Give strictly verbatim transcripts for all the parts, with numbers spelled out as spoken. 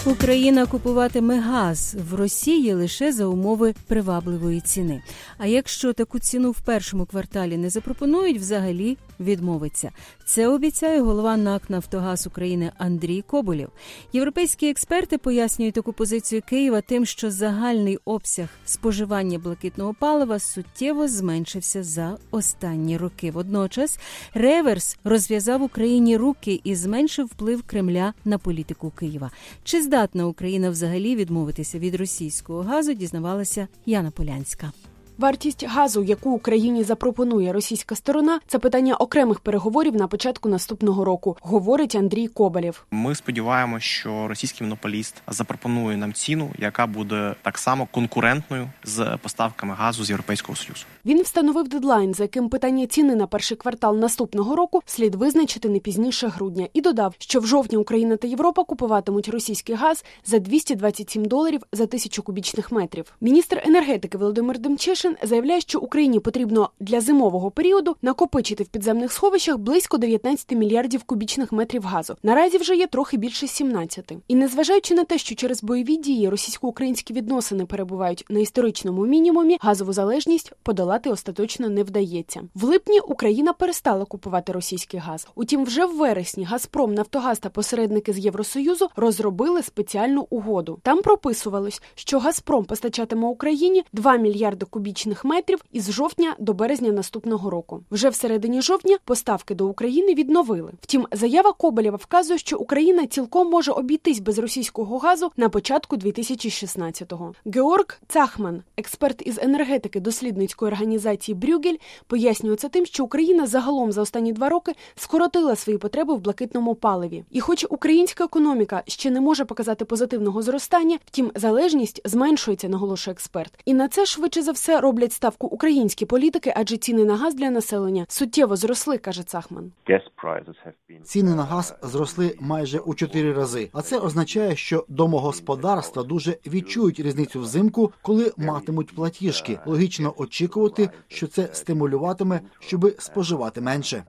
Україна купуватиме газ в Росії лише за умови привабливої ціни. А якщо таку ціну в першому кварталі не запропонують, взагалі відмовиться. Це обіцяє голова НАК «Нафтогаз України» Андрій Коболєв. Європейські експерти пояснюють таку позицію Києва тим, що загальний обсяг споживання блакитного палива суттєво зменшився за останні роки. Водночас реверс розв'язав Україні руки і зменшив вплив Кремля на політику Києва. Чи здатна Україна взагалі відмовитися від російського газу, дізнавалася Яна Полянська. Вартість газу, яку Україні запропонує російська сторона, це питання окремих переговорів на початку наступного року, говорить Андрій Коболєв. Ми сподіваємося, що російський монополіст запропонує нам ціну, яка буде так само конкурентною з поставками газу з Європейського Союзу. Він встановив дедлайн, за яким питання ціни на перший квартал наступного року слід визначити не пізніше грудня, і додав, що в жовтні Україна та Європа купуватимуть російський газ за двісті двадцять сім доларів за тисячу кубічних метрів. Міністр енергетики Володимир Демчишин заявляє, що Україні потрібно для зимового періоду накопичити в підземних сховищах близько дев'ятнадцять мільярдів кубічних метрів газу. Наразі вже є трохи більше сімнадцяти. І незважаючи на те, що через бойові дії російсько-українські відносини перебувають на історичному мінімумі, газову залежність подолати остаточно не вдається. В липні Україна перестала купувати російський газ. Утім, вже в вересні Газпром, Нафтогаз та посередники з Євросоюзу розробили спеціальну угоду. Там прописувалось, що Газпром постачатиме Україні два мільярди кубічних метрів із жовтня до березня наступного року. Вже в середині жовтня поставки до України відновили. Втім, заява Коболєва вказує, що Україна цілком може обійтись без російського газу на початку дві тисячі шістнадцятого. Георг Цахман, експерт із енергетики дослідницької організації Брюгель, пояснює це тим, що Україна загалом за останні два роки скоротила свої потреби в блакитному паливі. І хоч українська економіка ще не може показати позитивного зростання, втім залежність зменшується, наголошує експерт. І на це швидше за все роблять ставку українські політики, адже ціни на газ для населення суттєво зросли, каже Цахман. Ціни на газ зросли майже у чотири рази. А це означає, що домогосподарства дуже відчують різницю взимку, коли матимуть платіжки. Логічно очікувати, що це стимулюватиме, щоби споживати менше.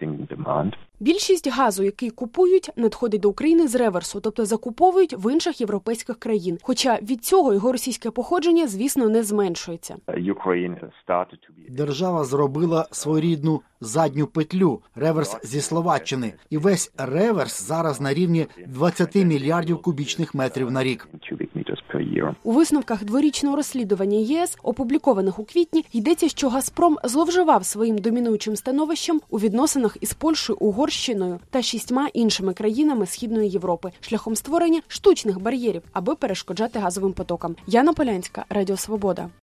Більшість газу, який купують, надходить до України з реверсу, тобто закуповують в інших європейських країн. Хоча від цього його російське походження, звісно, не зменшується. Держава зробила своєрідну задню петлю, реверс зі Словаччини. І весь реверс зараз на рівні двадцять мільярдів кубічних метрів на рік. У висновках дворічного розслідування ЄС, опублікованих у квітні, йдеться, що Газпром зловживав своїм домінуючим становищем у відносинах із Польщею, Угорщиною та шістьма іншими країнами Східної Європи шляхом створення штучних бар'єрів, аби перешкоджати газовим потокам. Яна Полянська, Радіо Свобода.